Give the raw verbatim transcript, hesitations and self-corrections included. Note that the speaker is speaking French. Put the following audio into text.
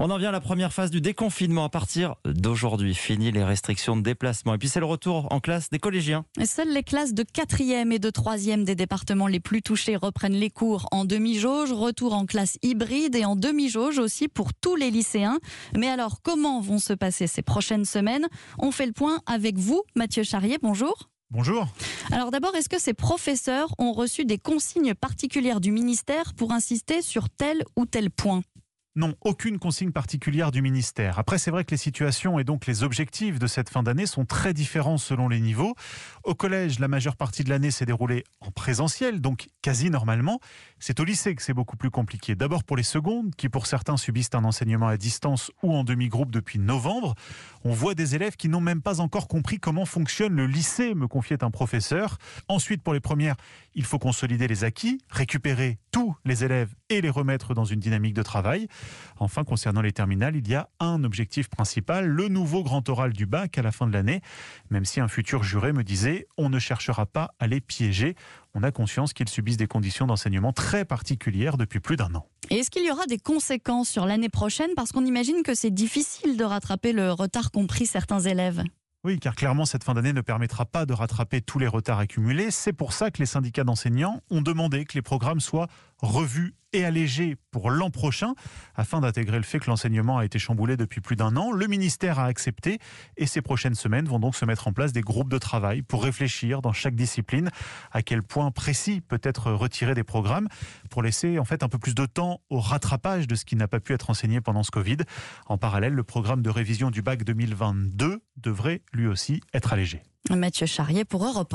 On en vient à la première phase du déconfinement à partir d'aujourd'hui. Fini les restrictions de déplacement. Et puis c'est le retour en classe des collégiens. Seules les classes de quatrième et de troisième des départements les plus touchés reprennent les cours en demi-jauge. Retour en classe hybride et en demi-jauge aussi pour tous les lycéens. Mais alors, comment vont se passer ces prochaines semaines? On fait le point avec vous, Mathieu Charrier. Bonjour. Bonjour. Alors d'abord, est-ce que ces professeurs ont reçu des consignes particulières du ministère pour insister sur tel ou tel point? Non, aucune consigne particulière du ministère. Après, c'est vrai que les situations et donc les objectifs de cette fin d'année sont très différents selon les niveaux. Au collège, la majeure partie de l'année s'est déroulée en présentiel, donc quasi normalement. C'est au lycée que c'est beaucoup plus compliqué. D'abord pour les secondes, qui pour certains subissent un enseignement à distance ou en demi-groupe depuis novembre. On voit des élèves qui n'ont même pas encore compris comment fonctionne le lycée, me confiait un professeur. Ensuite, pour les premières, il faut consolider les acquis, récupérer tous les élèves et les remettre dans une dynamique de travail. Enfin, concernant les terminales, il y a un objectif principal, le nouveau grand oral du bac à la fin de l'année. Même si un futur juré me disait, on ne cherchera pas à les piéger. On a conscience qu'ils subissent des conditions d'enseignement très particulières depuis plus d'un an. Et est-ce qu'il y aura des conséquences sur l'année prochaine? Parce qu'on imagine que c'est difficile de rattraper le retard qu'ont pris certains élèves. Oui, car clairement, cette fin d'année ne permettra pas de rattraper tous les retards accumulés. C'est pour ça que les syndicats d'enseignants ont demandé que les programmes soient revus et allégés pour l'an prochain, afin d'intégrer le fait que l'enseignement a été chamboulé depuis plus d'un an. Le ministère a accepté et ces prochaines semaines vont donc se mettre en place des groupes de travail pour réfléchir dans chaque discipline à quel point précis peut être retiré des programmes pour laisser en fait un peu plus de temps au rattrapage de ce qui n'a pas pu être enseigné pendant ce Covid. En parallèle, le programme de révision du bac deux mille vingt-deux devrait lui aussi être allégé. Mathieu Charrier pour Europe un.